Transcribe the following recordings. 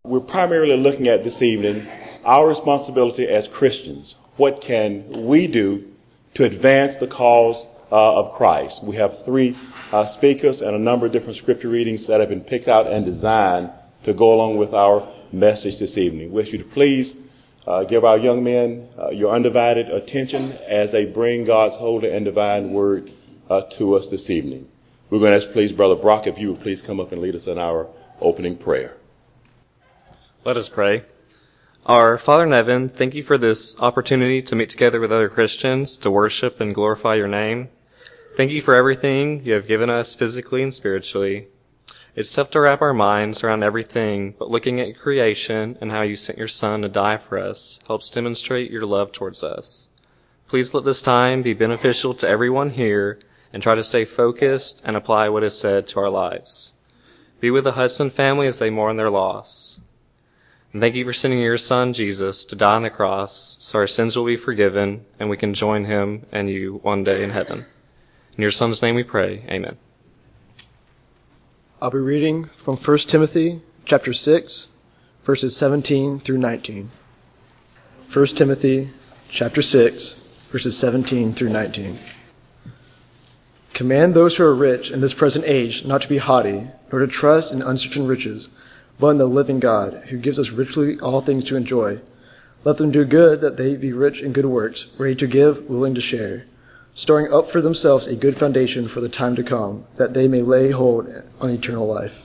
We're primarily looking at this evening our responsibility as Christians. What can we do to advance the cause of Christ? We have three speakers and a number of different scripture readings that have been picked out and designed to go along with our message this evening. We wish you to please give our young men your undivided attention as they bring God's holy and divine word to us this evening. We're going to ask, please, Brother Brock, if you would please come up and lead us in our opening prayer. Let us pray. Our Father in heaven, thank you for this opportunity to meet together with other Christians to worship and glorify your name. Thank you for everything you have given us physically and spiritually. It's tough to wrap our minds around everything, but looking at creation and how you sent your Son to die for us helps demonstrate your love towards us. Please let this time be beneficial to everyone here and try to stay focused and apply what is said to our lives. Be with the Hudson family as they mourn their loss. And thank you for sending your Son, Jesus, to die on the cross so our sins will be forgiven and we can join him and you one day in heaven. In your Son's name we pray. Amen. I'll be reading from 1 Timothy chapter 6, verses 17 through 19. 1 Timothy chapter 6, verses 17 through 19. Command those who are rich in this present age not to be haughty, nor to trust in uncertain riches, but in the living God, who gives us richly all things to enjoy. Let them do good, that they be rich in good works, ready to give, willing to share, storing up for themselves a good foundation for the time to come, that they may lay hold on eternal life.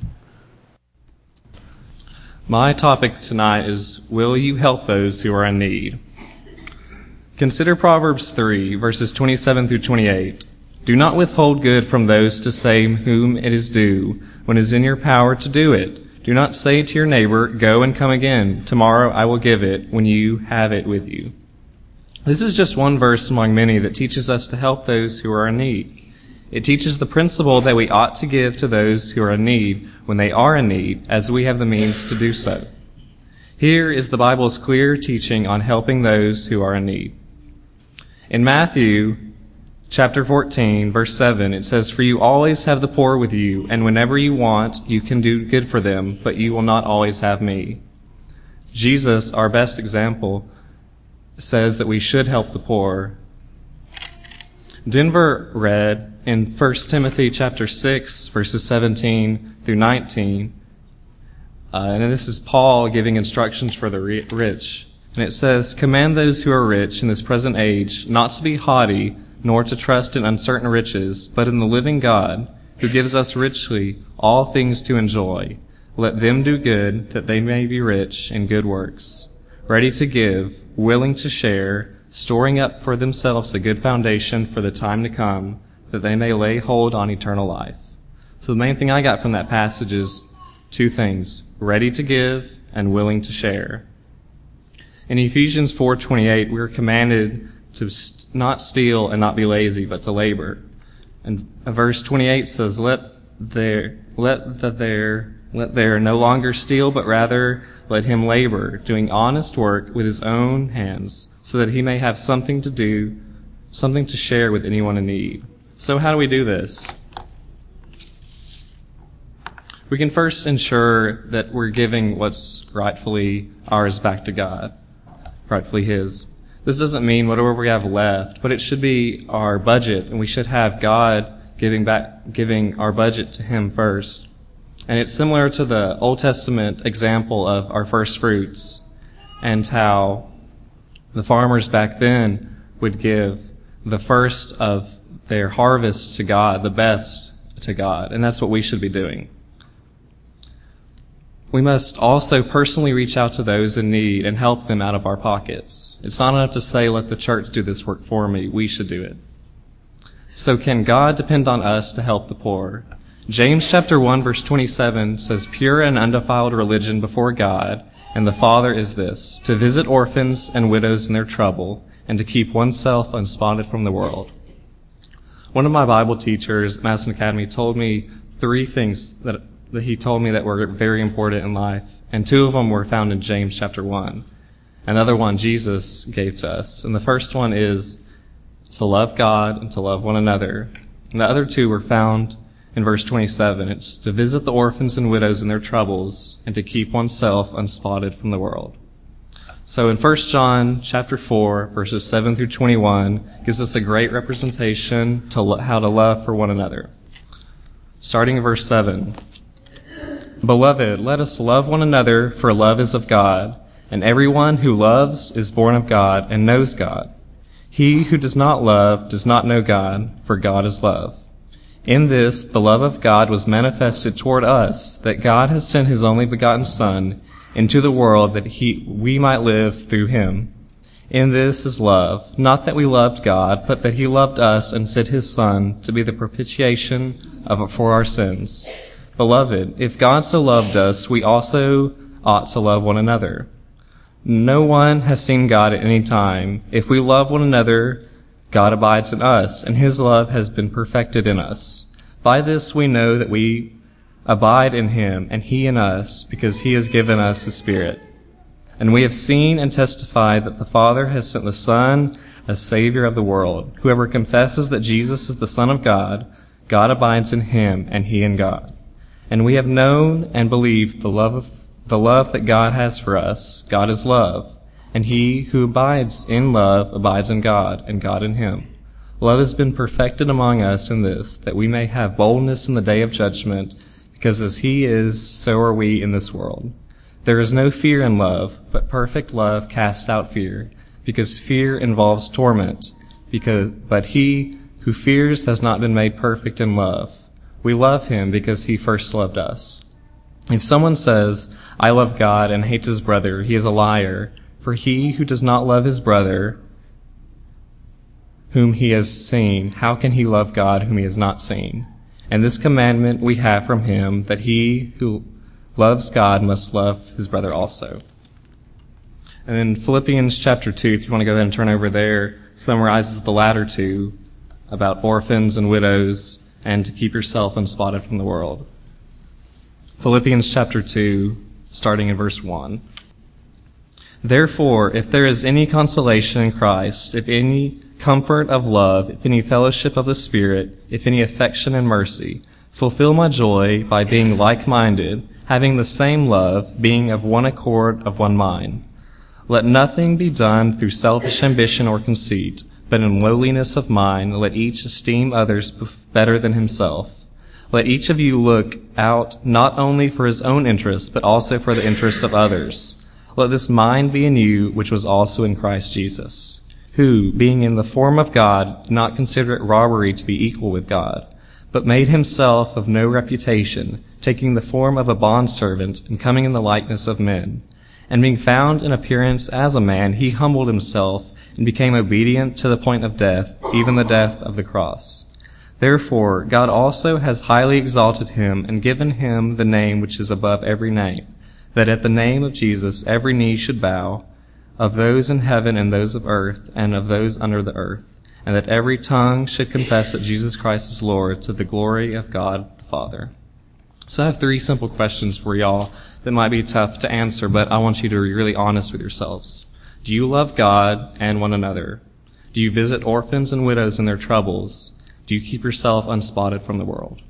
My topic tonight is, will you help those who are in need? Consider Proverbs 3, verses 27 through 28. Do not withhold good from those to save whom it is due, when it is in your power to do it. Do not say to your neighbor, go and come again. Tomorrow I will give it when you have it with you. This is just one verse among many that teaches us to help those who are in need. It teaches the principle that we ought to give to those who are in need when they are in need, as we have the means to do so. Here is the Bible's clear teaching on helping those who are in need. In Matthew chapter 14, verse 7, it says, for you always have the poor with you, and whenever you want, you can do good for them, but you will not always have me. Jesus, our best example, says that we should help the poor. Denver read in 1 Timothy chapter 6, verses 17 through 19, and this is Paul giving instructions for the rich. And it says, command those who are rich in this present age not to be haughty, nor to trust in uncertain riches, but in the living God, who gives us richly all things to enjoy. Let them do good, that they may be rich in good works, ready to give, willing to share, storing up for themselves a good foundation for the time to come, that they may lay hold on eternal life. So the main thing I got from that passage is two things, ready to give and willing to share. In Ephesians 4:28, we are commanded to not steal and not be lazy, but to labor. And verse 28 says, let there no longer steal, but rather let him labor, doing honest work with his own hands, so that he may have something to do, something to share with anyone in need. So how do we do this? We can first ensure that we're giving what's rightfully ours back to God, rightfully his. This doesn't mean whatever we have left, but it should be our budget, and we should have God giving our budget to him first. And it's similar to the Old Testament example of our first fruits and how the farmers back then would give the first of their harvest to God, the best to God. And that's what we should be doing. We must also personally reach out to those in need and help them out of our pockets. It's not enough to say, let the church do this work for me. We should do it. So can God depend on us to help the poor? James chapter 1 verse 27 says, pure and undefiled religion before God and the Father is this, to visit orphans and widows in their trouble and to keep oneself unspotted from the world. One of my Bible teachers at Madison Academy told me three things that he told me that were very important in life, and two of them were found in James chapter 1. Another one Jesus gave to us, and the first one is to love God and to love one another. And the other two were found in verse 27. It's to visit the orphans and widows in their troubles and to keep oneself unspotted from the world. So in 1 John chapter 4, verses 7 through 21, gives us a great representation to how to love for one another. Starting in verse 7. Beloved, let us love one another, for love is of God, and everyone who loves is born of God and knows God. He who does not love does not know God, for God is love. In this, the love of God was manifested toward us, that God has sent his only begotten Son into the world that we might live through him. In this is love, not that we loved God, but that he loved us and sent his Son to be the propitiation for our sins. Beloved, if God so loved us, we also ought to love one another. No one has seen God at any time. If we love one another, God abides in us, and his love has been perfected in us. By this we know that we abide in him, and he in us, because he has given us his Spirit. And we have seen and testified that the Father has sent the Son as Savior of the world. Whoever confesses that Jesus is the Son of God, God abides in him, and he in God. And we have known and believed the love that God has for us. God is love, and he who abides in love abides in God, and God in him. Love has been perfected among us in this, that we may have boldness in the day of judgment, because as he is, so are we in this world. There is no fear in love, but perfect love casts out fear, because fear involves torment. But he who fears has not been made perfect in love. We love him because he first loved us. If someone says, I love God, and hates his brother, he is a liar. For he who does not love his brother, whom he has seen, how can he love God whom he has not seen? And this commandment we have from him, that he who loves God must love his brother also. And then Philippians chapter 2, if you want to go ahead and turn over there, summarizes the latter two about orphans and widows and to keep yourself unspotted from the world. Philippians chapter 2, starting in verse 1. Therefore, if there is any consolation in Christ, if any comfort of love, if any fellowship of the Spirit, if any affection and mercy, fulfill my joy by being like-minded, having the same love, being of one accord, of one mind. Let nothing be done through selfish ambition or conceit, but in lowliness of mind let each esteem others better than himself. Let each of you look out not only for his own interest, but also for the interest of others. Let this mind be in you, which was also in Christ Jesus, who, being in the form of God, did not consider it robbery to be equal with God, but made himself of no reputation, taking the form of a bondservant and coming in the likeness of men. And being found in appearance as a man, he humbled himself and became obedient to the point of death, even the death of the cross. Therefore, God also has highly exalted him and given him the name which is above every name, that at the name of Jesus every knee should bow, of those in heaven and those of earth and of those under the earth, and that every tongue should confess that Jesus Christ is Lord, to the glory of God the Father. So I have 3 simple questions for y'all that might be tough to answer, but I want you to be really honest with yourselves. Do you love God and one another? Do you visit orphans and widows in their troubles? Do you keep yourself unspotted from the world?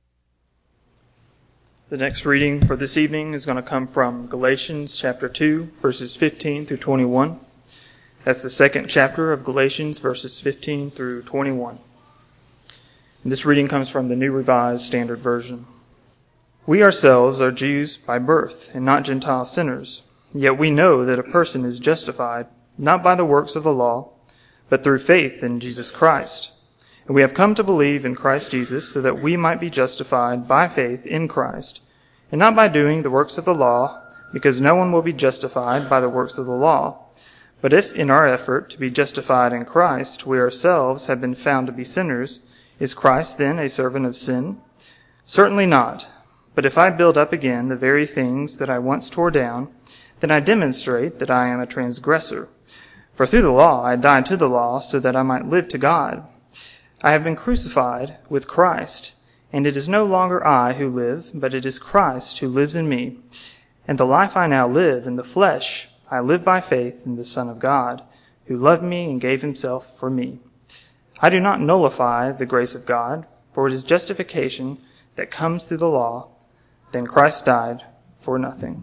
The next reading for this evening is going to come from Galatians chapter 2, verses 15 through 21. That's the second chapter of Galatians, verses 15 through 21. And this reading comes from the New Revised Standard Version. We ourselves are Jews by birth, and not Gentile sinners. Yet we know that a person is justified, not by the works of the law, but through faith in Jesus Christ. And we have come to believe in Christ Jesus, so that we might be justified by faith in Christ, and not by doing the works of the law, because no one will be justified by the works of the law. But if in our effort to be justified in Christ, we ourselves have been found to be sinners, is Christ then a servant of sin? Certainly not. But if I build up again the very things that I once tore down, then I demonstrate that I am a transgressor. For through the law I died to the law, so that I might live to God. I have been crucified with Christ, and it is no longer I who live, but it is Christ who lives in me. And the life I now live in the flesh, I live by faith in the Son of God, who loved me and gave himself for me. I do not nullify the grace of God, for it is justification that comes through the law, then Christ died for nothing.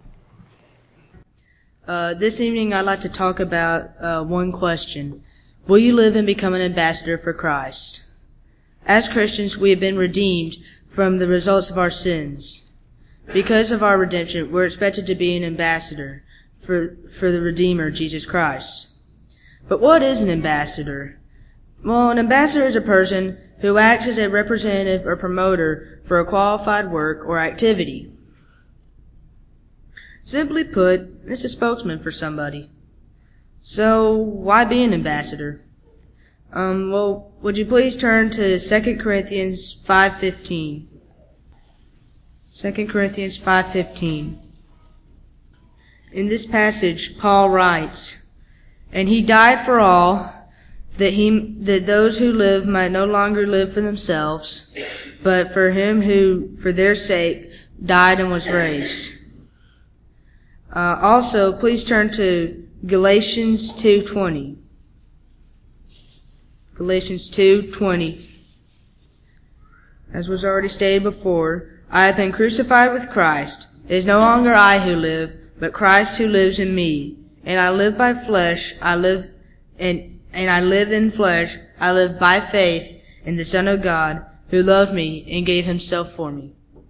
This evening I'd like to talk about one question. Will you live and become an ambassador for Christ? As Christians, we have been redeemed from the results of our sins. Because of our redemption, we're expected to be an ambassador for the Redeemer, Jesus Christ. But what is an ambassador? Well, an ambassador is a person who acts as a representative or promoter for a qualified work or activity. Simply put, it's a spokesman for somebody. So, why be an ambassador? Well, would you please turn to 2 Corinthians 5:15. 2 Corinthians 5:15. In this passage, Paul writes, "And he died for all, that those who live might no longer live for themselves, but for him who, for their sake, died and was raised." Also, please turn to Galatians 2:20. Galatians 2:20. As was already stated before, I have been crucified with Christ. It is no longer I who live, but Christ who lives in me. And I live by flesh, I live in flesh, I live by faith in the Son of God, who loved me and gave himself for me.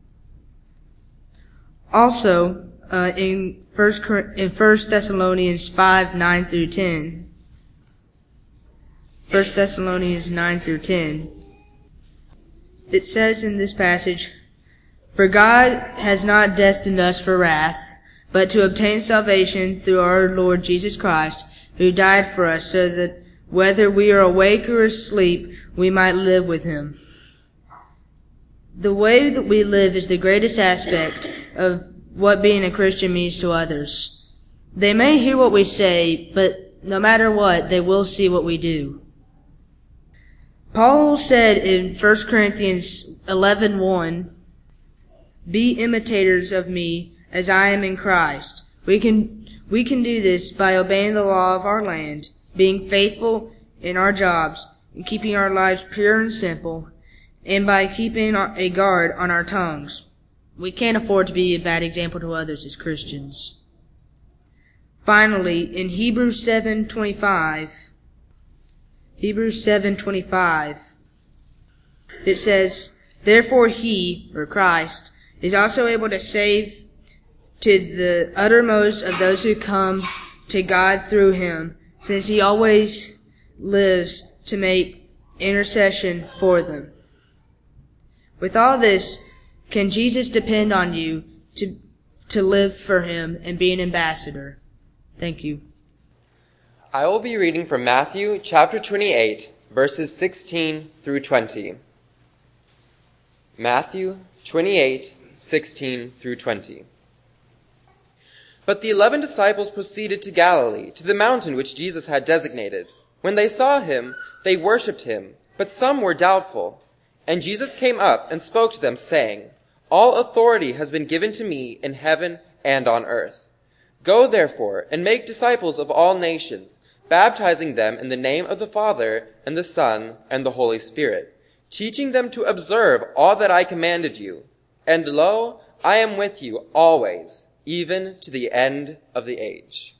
Also, in 1 Thessalonians 5:9 through 10, 1 Thessalonians 9 through 10, it says in this passage, "For God has not destined us for wrath, but to obtain salvation through our Lord Jesus Christ, who died for us, so that whether we are awake or asleep, we might live with him." The way that we live is the greatest aspect of what being a Christian means to others. They may hear what we say, but no matter what, they will see what we do. Paul said in 1 Corinthians 11:1, "Be imitators of me as I am in Christ." We can do this by obeying the law of our land, being faithful in our jobs, and keeping our lives pure and simple, and by keeping a guard on our tongues. We can't afford to be a bad example to others as Christians. Finally, in Hebrews 7:25, it says, "Therefore he," or Christ, "is also able to save to the uttermost of those who come to God through him, since he always lives to make intercession for them." With all this, can Jesus depend on you to live for him and be an ambassador? Thank you. I will be reading from Matthew chapter 28, verses 16 through 20. Matthew 28, 16 through 20. But the 11 disciples proceeded to Galilee, to the mountain which Jesus had designated. When they saw him, they worshipped him, but some were doubtful. And Jesus came up and spoke to them, saying, "All authority has been given to me in heaven and on earth. Go therefore and make disciples of all nations, baptizing them in the name of the Father and the Son and the Holy Spirit, teaching them to observe all that I commanded you. And lo, I am with you always, even to the end of the age."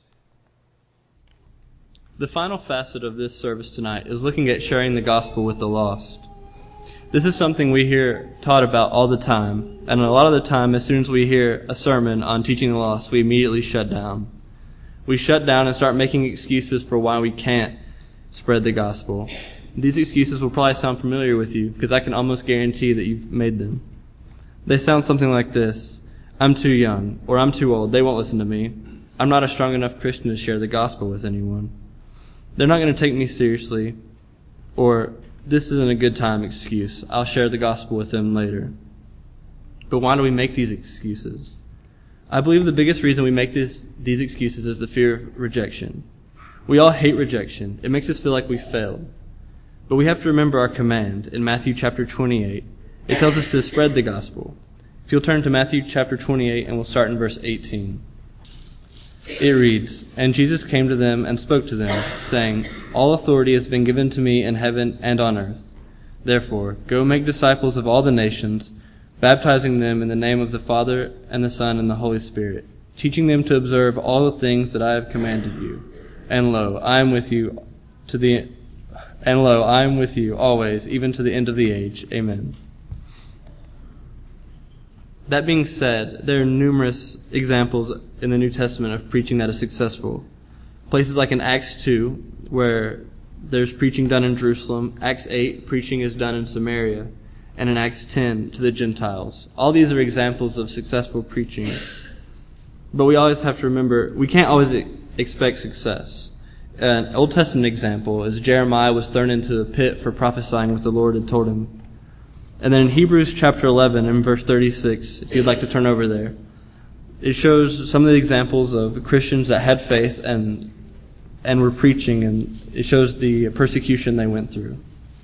The final facet of this service tonight is looking at sharing the gospel with the lost. This is something we hear taught about all the time, and a lot of the time, as soon as we hear a sermon on teaching the lost, we immediately shut down. We shut down and start making excuses for why we can't spread the gospel. These excuses will probably sound familiar with you, because I can almost guarantee that you've made them. They sound something like this: "I'm too young," or "I'm too old, they won't listen to me. I'm not a strong enough Christian to share the gospel with anyone. They're not going to take me seriously," or "This isn't a good time excuse. I'll share the gospel with them later." But why do we make these excuses? I believe the biggest reason we make these excuses is the fear of rejection. We all hate rejection. It makes us feel like we failed. But we have to remember our command in Matthew chapter 28. It tells us to spread the gospel. If you'll turn to Matthew chapter 28, and we'll start in verse 18. It reads, "And Jesus came to them and spoke to them, saying, All authority has been given to me in heaven and on earth. Therefore, go make disciples of all the nations, baptizing them in the name of the Father and the Son and the Holy Spirit, teaching them to observe all the things that I have commanded you. And lo, I am with you always, even to the end of the age. Amen. That being said, there are numerous examples in the New Testament of preaching that is successful. Places like in Acts 2, where there's preaching done in Jerusalem. Acts 8, preaching is done in Samaria. And in Acts 10, to the Gentiles. All these are examples of successful preaching. But we always have to remember, we can't always expect success. An Old Testament example is Jeremiah was thrown into a pit for prophesying what the Lord had told him. And then in Hebrews chapter 11 and verse 36, if you'd like to turn over there, it shows some of the examples of Christians that had faith and were preaching, and it shows the persecution they went through.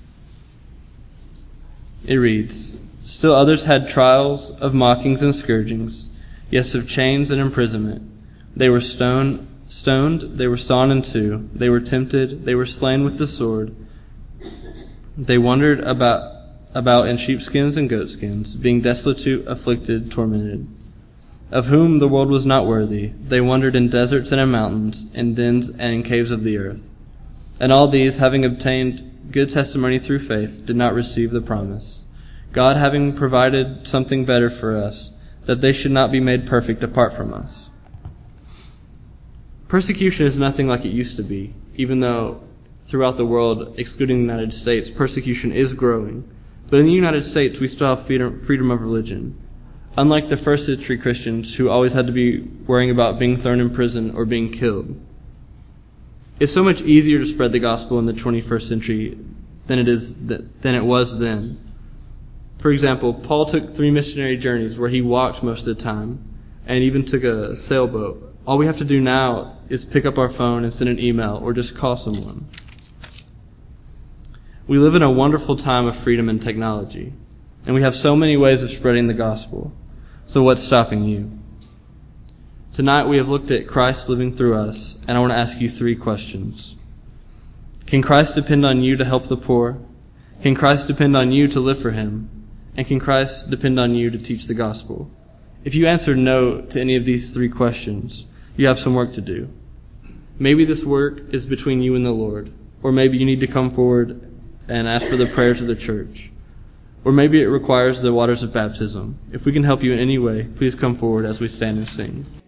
It reads, "Still others had trials of mockings and scourgings, yes, of chains and imprisonment. They were stoned, they were sawn in two, they were tempted, they were slain with the sword. They wandered about in sheepskins and goatskins, being destitute, afflicted, tormented, of whom the world was not worthy. They wandered in deserts and in mountains, in dens and in caves of the earth. And all these, having obtained good testimony through faith, did not receive the promise, God having provided something better for us, that they should not be made perfect apart from us." Persecution is nothing like it used to be, even though throughout the world, excluding the United States, persecution is growing. But in the United States, we still have freedom of religion. Unlike the first century Christians who always had to be worrying about being thrown in prison or being killed. It's so much easier to spread the gospel in the 21st century than it was then. For example, Paul took 3 missionary journeys where he walked most of the time and even took a sailboat. All we have to do now is pick up our phone and send an email or just call someone. We live in a wonderful time of freedom and technology, and we have so many ways of spreading the gospel. So what's stopping you? Tonight we have looked at Christ living through us, and I want to ask you 3 questions. Can Christ depend on you to help the poor? Can Christ depend on you to live for him? And can Christ depend on you to teach the gospel? If you answer no to any of these 3 questions, you have some work to do. Maybe this work is between you and the Lord, or maybe you need to come forward and ask for the prayers of the church. Or maybe it requires the waters of baptism. If we can help you in any way, please come forward as we stand and sing.